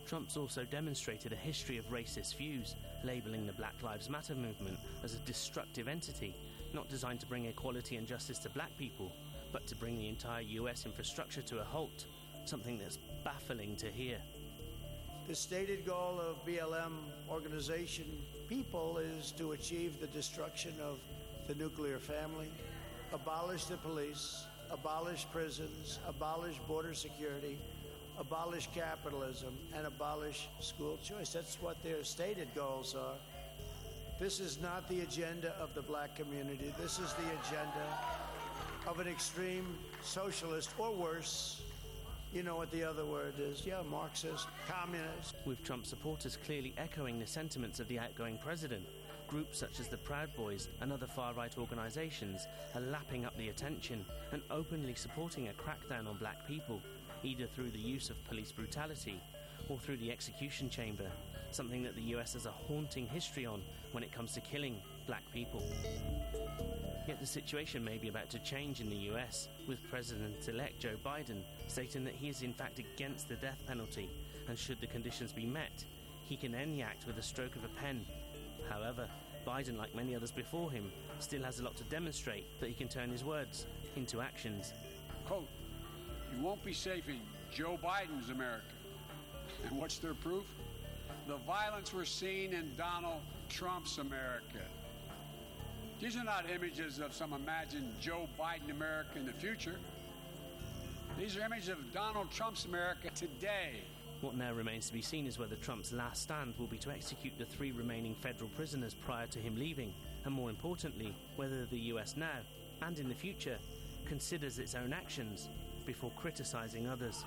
Trump's also demonstrated a history of racist views, labelling the Black Lives Matter movement as a destructive entity, not designed to bring equality and justice to black people, but to bring the entire U S infrastructure to a halt, something that's baffling to hear. The stated goal of B L M organization people is to achieve the destruction of the nuclear family, abolish the police, abolish prisons, abolish border security, abolish capitalism, and abolish school choice. That's what their stated goals are. This is not the agenda of the black community. This is the agenda of an extreme socialist, or worse. You know what the other word is. Yeah, Marxist, communist. With Trump supporters clearly echoing the sentiments of the outgoing president, groups such as the Proud Boys and other far-right organisations are lapping up the attention and openly supporting a crackdown on black people, either through the use of police brutality or through the execution chamber, something that the U S has a haunting history on when it comes to killing black people. Yet the situation may be about to change in the U S, with President-elect Joe Biden stating that he is in fact against the death penalty, and should the conditions be met, he can end the act with a stroke of a pen. However, Biden, like many others before him, still has a lot to demonstrate that he can turn his words into actions. Quote, "You won't be safe in Joe Biden's America." And what's their proof? The violence we're seeing in Donald Trump's America. These are not images of some imagined Joe Biden America in the future. These are images of Donald Trump's America today. What now remains to be seen is whether Trump's last stand will be to execute the three remaining federal prisoners prior to him leaving, and more importantly, whether the U S now, and in the future, considers its own actions before criticising others.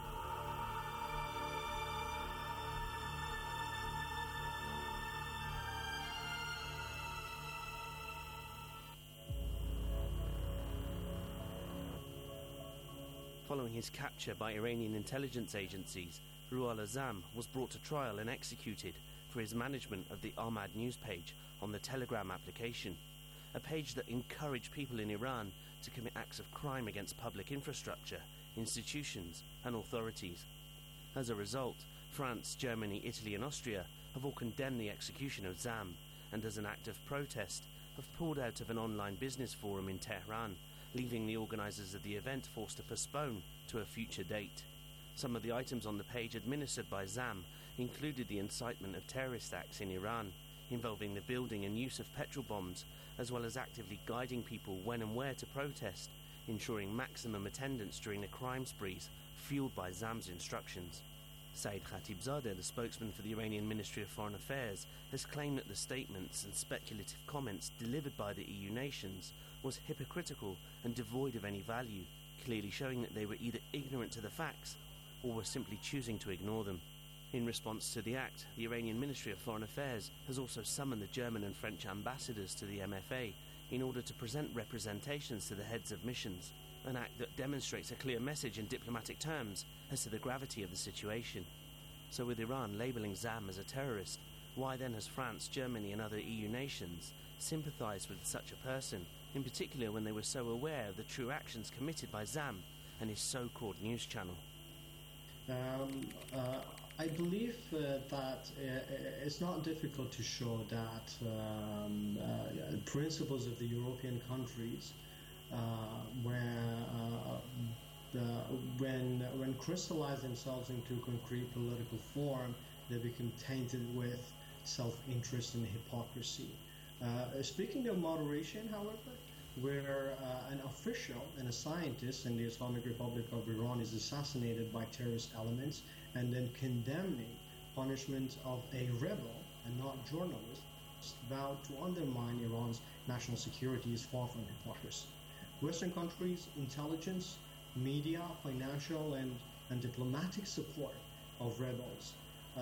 Following his capture by Iranian intelligence agencies, Ruhollah Azzam was brought to trial and executed for his management of the Ahmad news page on the Telegram application, a page that encouraged people in Iran to commit acts of crime against public infrastructure, institutions and authorities. As a result, France, Germany, Italy and Austria have all condemned the execution of Azzam, and as an act of protest have pulled out of an online business forum in Tehran, leaving the organisers of the event forced to postpone to a future date. Some of the items on the page administered by Azzam included the incitement of terrorist acts in Iran, involving the building and use of petrol bombs, as well as actively guiding people when and where to protest, ensuring maximum attendance during the crime sprees fueled by Azzam's instructions. Saeed Khatibzadeh, the spokesman for the Iranian Ministry of Foreign Affairs, has claimed that the statements and speculative comments delivered by the E U nations was hypocritical and devoid of any value, clearly showing that they were either ignorant to the facts or were simply choosing to ignore them. In response to the act, the Iranian Ministry of Foreign Affairs has also summoned the German and French ambassadors to the M F A in order to present representations to the heads of missions, an act that demonstrates a clear message in diplomatic terms as to the gravity of the situation. So with Iran labelling Azzam as a terrorist, why then has France, Germany and other E U nations sympathised with such a person, in particular when they were so aware of the true actions committed by Azzam and his so-called news channel? Um, uh, I believe uh, that uh, it's not difficult to show that um, uh, principles of the European countries, uh, where uh, the, when when crystallize themselves into concrete political form, they become tainted with self-interest and hypocrisy. Uh, speaking of moderation, however, where uh, an official and a scientist in the Islamic Republic of Iran is assassinated by terrorist elements and then condemning punishment of a rebel and not journalist, vowed to undermine Iran's national security, is far from hypocrisy. Western countries' intelligence, media, financial and, and diplomatic support of rebels uh,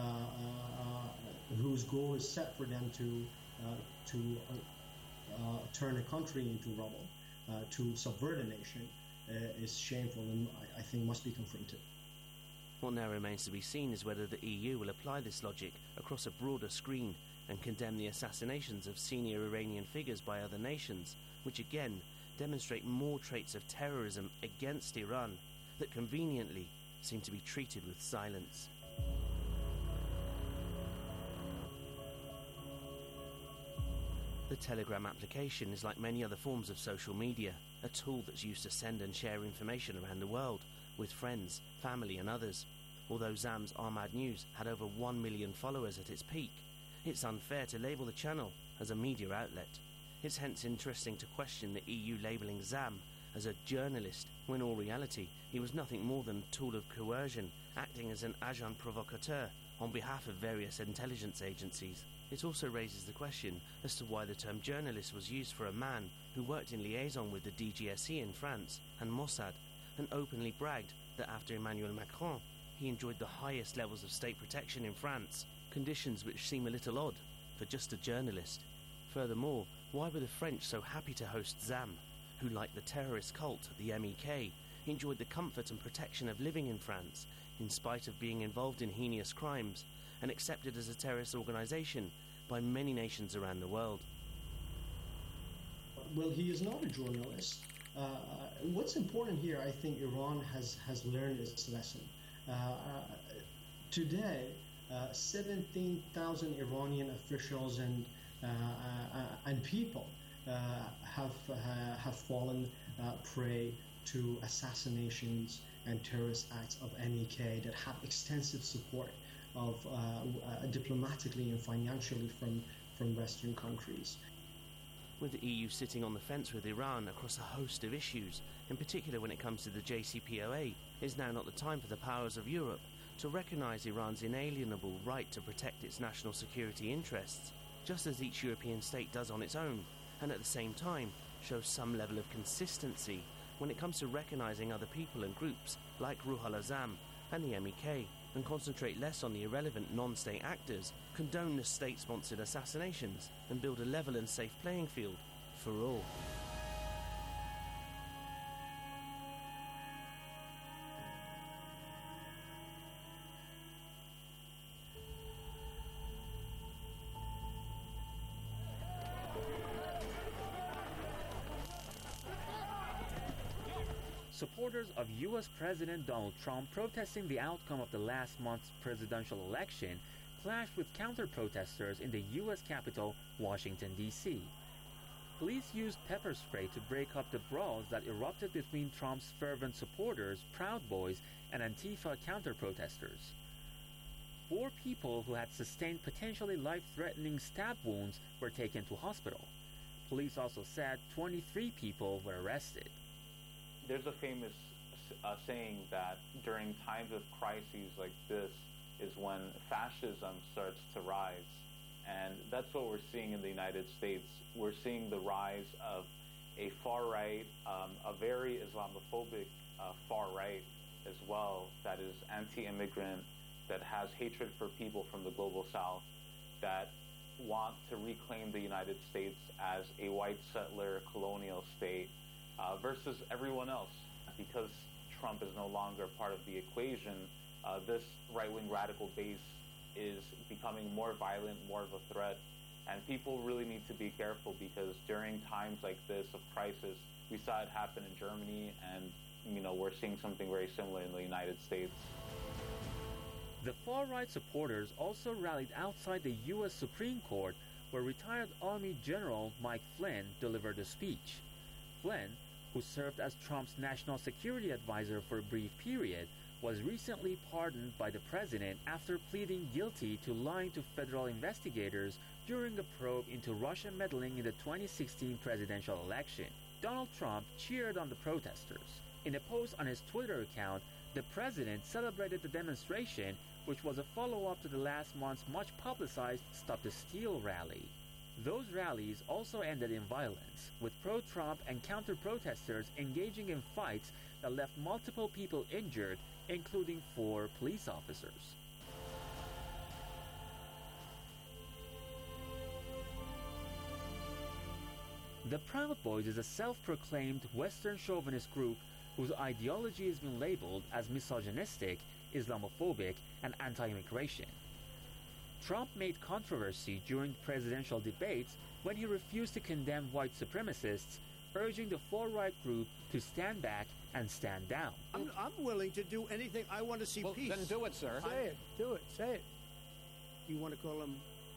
uh, whose goal is set for them to uh, to uh, Uh, turn a country into rubble, uh, to subvert a nation, uh, is shameful and I, I think must be confronted. What now remains to be seen is whether the E U will apply this logic across a broader screen and condemn the assassinations of senior Iranian figures by other nations, which again demonstrate more traits of terrorism against Iran that conveniently seem to be treated with silence. The Telegram application is like many other forms of social media, a tool that's used to send and share information around the world with friends, family and others. Although Zam's Ahmad News had over one million followers at its peak, it's unfair to label the channel as a media outlet. It's hence interesting to question the E U labelling Zam as a journalist, when in all reality he was nothing more than a tool of coercion, acting as an agent provocateur on behalf of various intelligence agencies. It also raises the question as to why the term journalist was used for a man who worked in liaison with the D G S E in France and Mossad, and openly bragged that after Emmanuel Macron, he enjoyed the highest levels of state protection in France, conditions which seem a little odd for just a journalist. Furthermore, why were the French so happy to host Zam, who, like the terrorist cult, the M E K, enjoyed the comfort and protection of living in France, in spite of being involved in heinous crimes, and accepted as a terrorist organisation by many nations around the world? Well, he is not a journalist. Uh, what's important here, I think Iran has, has learned its lesson. Uh, today, uh, seventeen thousand Iranian officials and uh, uh, and people uh, have uh, have fallen uh, prey to assassinations and terrorist acts of M E K that have extensive support of uh, uh, diplomatically and financially from from Western countries. With the E U sitting on the fence with Iran across a host of issues, in particular when it comes to the J C P O A, is now not the time for the powers of Europe to recognise Iran's inalienable right to protect its national security interests, just as each European state does on its own, and at the same time show some level of consistency when it comes to recognising other people and groups like Ruhollah Zam and the M E K, and concentrate less on the irrelevant non-state actors, condone the state-sponsored assassinations, and build a level and safe playing field for all. Supporters of U S President Donald Trump protesting the outcome of the last month's presidential election clashed with counter-protesters in the U S Capitol, Washington, D C Police used pepper spray to break up the brawls that erupted between Trump's fervent supporters, Proud Boys, and Antifa counter-protesters. Four people who had sustained potentially life-threatening stab wounds were taken to hospital. Police also said twenty-three people were arrested. There's a famous uh, saying that during times of crises like this is when fascism starts to rise. And that's what we're seeing in the United States. We're seeing the rise of a far-right, um, a very Islamophobic uh, far-right as well, that is anti-immigrant, that has hatred for people from the global south, that want to reclaim the United States as a white settler colonial state, Uh, versus everyone else. Because Trump is no longer part of the equation, uh, this right-wing radical base is becoming more violent, more of a threat, and people really need to be careful, because during times like this of crisis, we saw it happen in Germany, and you know we're seeing something very similar in the United States. The far-right supporters also rallied outside the U S Supreme Court, where retired Army General Mike Flynn delivered a speech. Flynn, who served as Trump's national security advisor for a brief period, was recently pardoned by the president after pleading guilty to lying to federal investigators during a probe into Russian meddling in the twenty sixteen presidential election. Donald Trump cheered on the protesters. In a post on his Twitter account, the president celebrated the demonstration, which was a follow-up to the last month's much-publicized Stop the Steal rally. Those rallies also ended in violence, with pro-Trump and counter-protesters engaging in fights that left multiple people injured, including four police officers. The Proud Boys is a self-proclaimed Western chauvinist group whose ideology has been labeled as misogynistic, Islamophobic, and anti-immigration. Trump made controversy during presidential debates when he refused to condemn white supremacists, urging the far-right group to stand back and stand down. I'm, I'm willing to do anything. I want to see well, peace. Then do it, sir. Say it. Do it. Say it. You want to call them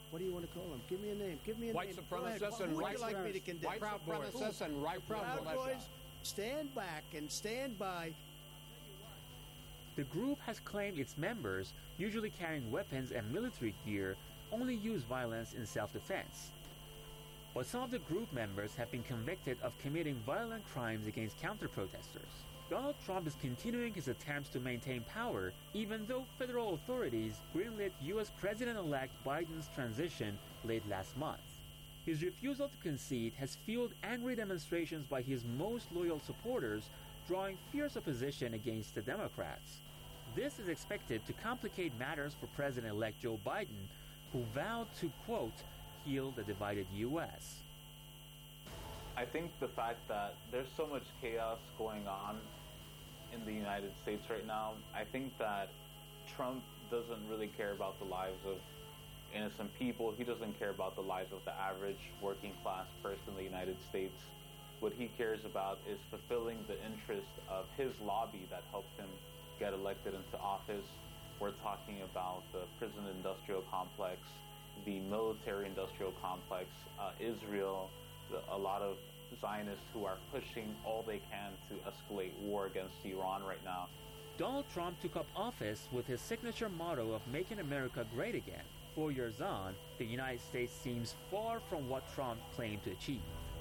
What do you want to call them? Give me a name. Give me a White name. supremacists and Who would right you like me to condemn? White Proud Boys. supremacists and right Proud militia. Boys, stand back and stand by. The group has claimed its members, usually carrying weapons and military gear, only use violence in self-defense. But some of the group members have been convicted of committing violent crimes against counter-protesters. Donald Trump is continuing his attempts to maintain power, even though federal authorities greenlit U S President-elect Biden's transition late last month. His refusal to concede has fueled angry demonstrations by his most loyal supporters, drawing fierce opposition against the Democrats. This is expected to complicate matters for President-elect Joe Biden, who vowed to, quote, heal the divided U S. I think the fact that there's so much chaos going on in the United States right now, I think that Trump doesn't really care about the lives of innocent people. He doesn't care about the lives of the average working class person in the United States. What he cares about is fulfilling the interest of his lobby that helped him get elected into office. We're talking about the prison industrial complex, the military industrial complex, uh, Israel, the, a lot of Zionists who are pushing all they can to escalate war against Iran right now. Donald Trump took up office with his signature motto of making America great again. Four years on, the United States seems far from what Trump claimed to achieve.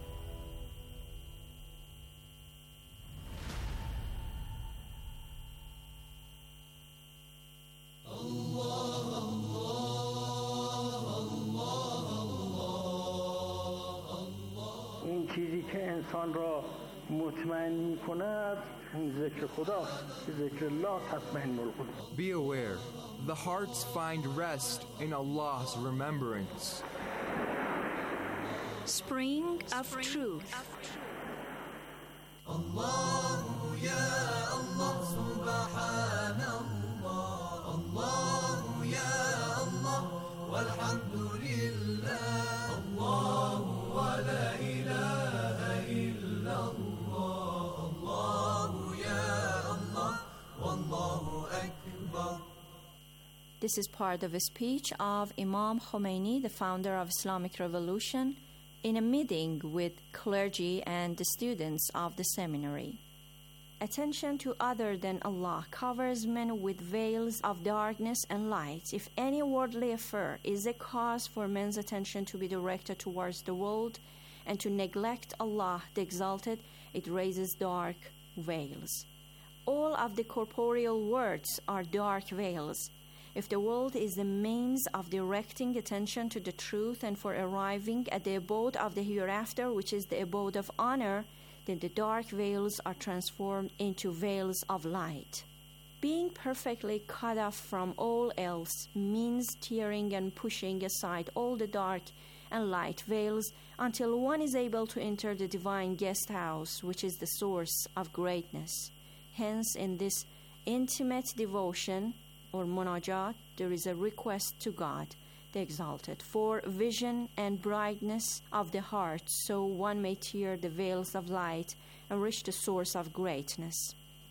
این چیزی که انسان را مطمئن می کند ذکر خداست که ذکر الله تطمئن القلوب. Be aware, the hearts find rest in Allah's remembrance. Spring of Truth. الله يا الله سبحان الله الله يا الله والحمد لله الله ولا إله إلا الله الله يا الله والله أكبر. This is part of a speech of Imam Khomeini, the founder of Islamic Revolution, in a meeting with clergy and the students of the seminary. Attention to other than Allah covers men with veils of darkness and light. If any worldly affair is a cause for men's attention to be directed towards the world and to neglect Allah the Exalted, it raises dark veils. All of the corporeal words are dark veils. If the world is the means of directing attention to the truth and for arriving at the abode of the hereafter, which is the abode of honor, then the dark veils are transformed into veils of light. Being perfectly cut off from all else means tearing and pushing aside all the dark and light veils until one is able to enter the divine guest house, which is the source of greatness. Hence, in this intimate devotion, or munajat, there is a request to God, the Exalted, for vision and brightness of the heart, so one may tear the veils of light and reach the source of greatness.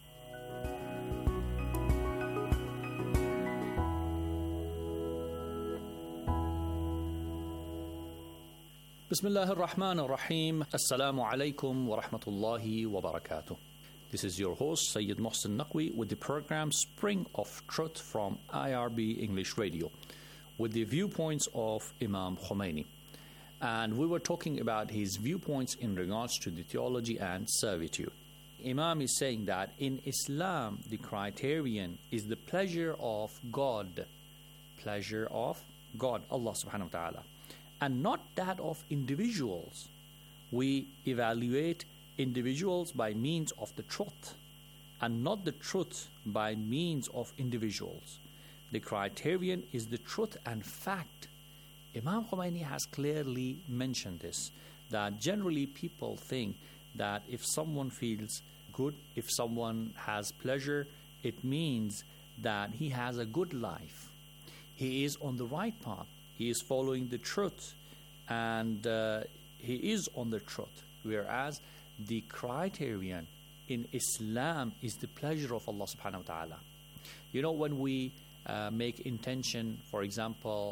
Bismillah ar-Rahman ar-Rahim. Assalamu alaikum wa rahmatullahi wa barakatuh. This is your host, Sayyid Mohsen Naqvi, with the program Spring of Truth from I R B English Radio, with the viewpoints of Imam Khomeini. And we were talking about his viewpoints in regards to the theology and servitude. Imam is saying that in Islam, the criterion is the pleasure of God, pleasure of God, Allah subhanahu wa ta'ala, and not that of individuals. We evaluate individuals by means of the truth, and not the truth by means of individuals. The criterion is the truth and fact. Imam Khomeini has clearly mentioned this, that generally people think that if someone feels good, if someone has pleasure, it means that he has a good life. He is on the right path. He is following the truth, and uh, he is on the truth. Whereas the criterion in Islam is the pleasure of Allah subhanahu wa ta'ala. You know, when we uh, make intention, for example,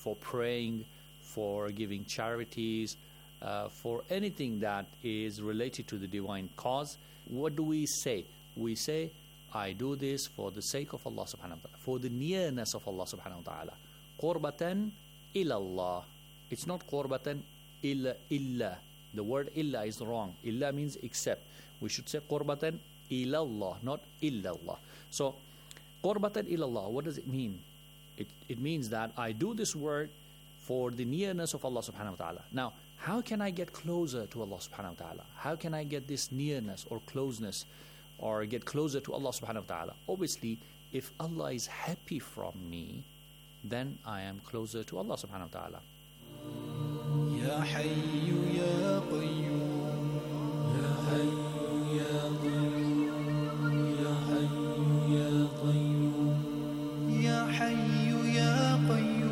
for praying, for giving charities, uh, for anything that is related to the divine cause, what do we say? We say, I do this for the sake of Allah subhanahu wa ta'ala, for the nearness of Allah subhanahu wa ta'ala. Qurbatan ila Allah. It's not qurbatan illa illa. The word illa is wrong. Illa means except. We should say qurbatan ila Allah, not illa Allah. So, qurbatan ila Allah, what does it mean? It, it means that I do this work for the nearness of Allah subhanahu wa ta'ala. Now, how can I get closer to Allah subhanahu wa ta'ala? How can I get this nearness or closeness or get closer to Allah subhanahu wa ta'ala? Obviously, if Allah is happy from me, then I am closer to Allah subhanahu wa ta'ala. Ya Hayyu Ya Qayyum, Ya Hayyu Ya Qayyum, Ya Hayyu Ya Qayyum, Ya Hayyu Ya Qayyum.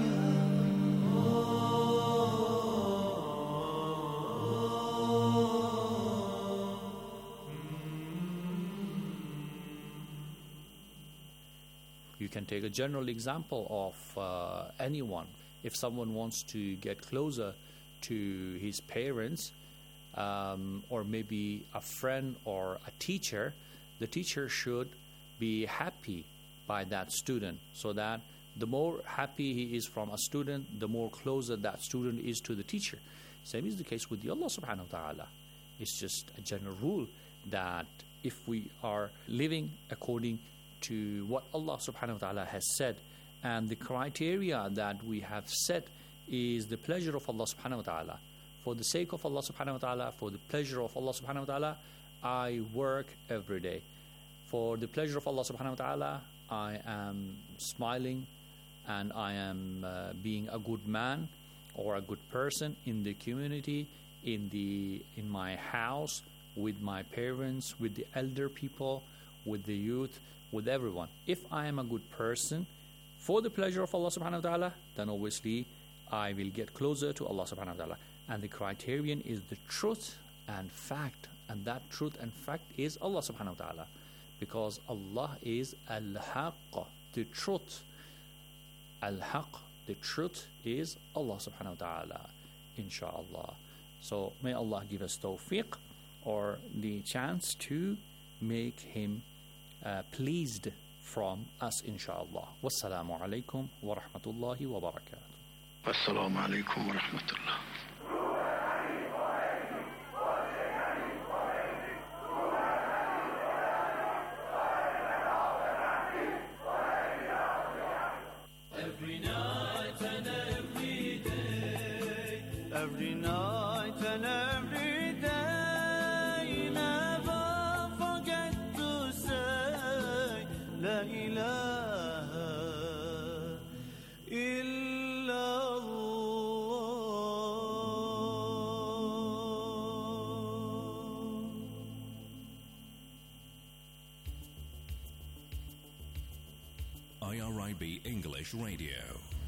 You can take a general example of uh, anyone. If someone wants to get closer to his parents, um, or maybe a friend or a teacher, the teacher should be happy by that student, so that the more happy he is from a student, the more closer that student is to the teacher. Same is the case with the Allah subhanahu wa ta'ala. It's just a general rule that if we are living according to what Allah subhanahu wa ta'ala has said, and the criteria that we have set is the pleasure of Allah subhanahu wa ta'ala. For the sake of Allah subhanahu wa ta'ala, for the pleasure of Allah subhanahu wa ta'ala, I work every day. For the pleasure of Allah subhanahu wa ta'ala, I am smiling and I am uh, being a good man or a good person in the community, in the in my house, with my parents, with the elder people, with the youth, with everyone. If I am a good person for the pleasure of Allah subhanahu wa ta'ala, then obviously I will get closer to Allah subhanahu wa ta'ala. And the criterion is the truth and fact, and that truth and fact is Allah subhanahu wa ta'ala, because Allah is al-haqq, the truth. Al-haqq, the truth is Allah subhanahu wa ta'ala, inshallah. So may Allah give us tawfiq, or the chance to make him uh, pleased from us, inshallah. Wassalamu alaikum wa rahmatullahi wa barakatuh. Assalamu alaikum wa rahmatullah. Every night and every day, every night and every day, never forget to say La ilaha illallah. I R I B English Radio.